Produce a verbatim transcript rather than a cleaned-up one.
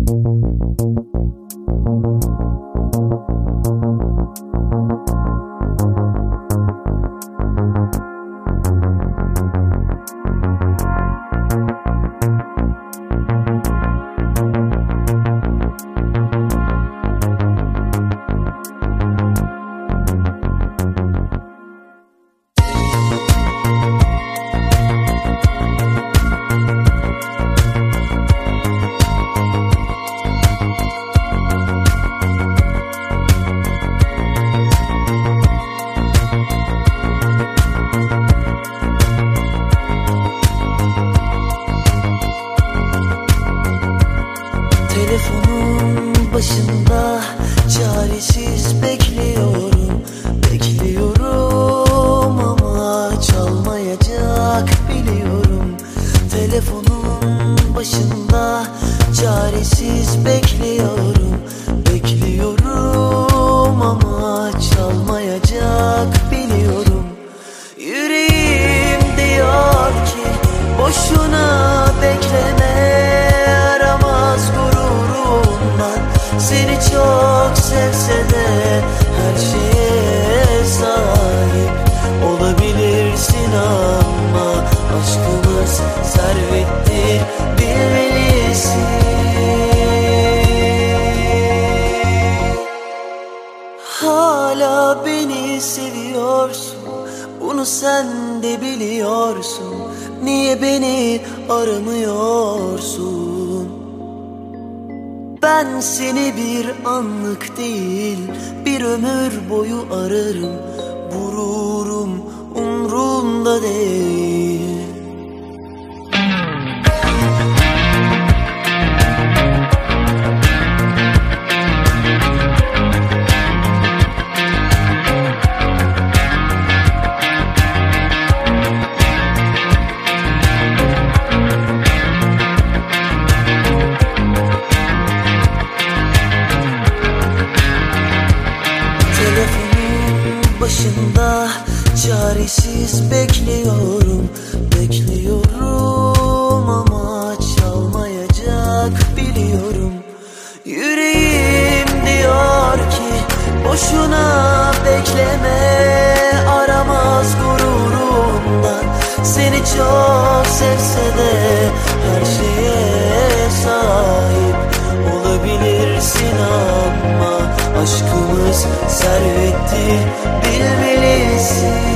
Telefonun başında çaresiz bekliyorum, bekliyorum ama çalmayacak biliyorum. Telefonun başında çaresiz bekliyorum, bekliyorum ama çalmayacak biliyorum. Yüreğim diyor ki boşuna bekleme, seni çok sevse de her şeye sahip olabilirsin ama aşkımız servettir, bilmelisin. Hala beni seviyorsun, bunu sen de biliyorsun. Niye beni aramıyorsun? Ben seni bir anlık değil, bir ömür boyu ararım. Gururum umrumda değil. Başında çaresiz bekliyorum, bekliyorum ama çalmayacak biliyorum. Yüreğim diyor ki boşuna bekleme, aramaz gururundan. Seni çok sevse de her şeye sahip olabilirsin ama aşkımız servettir, bilmelisin.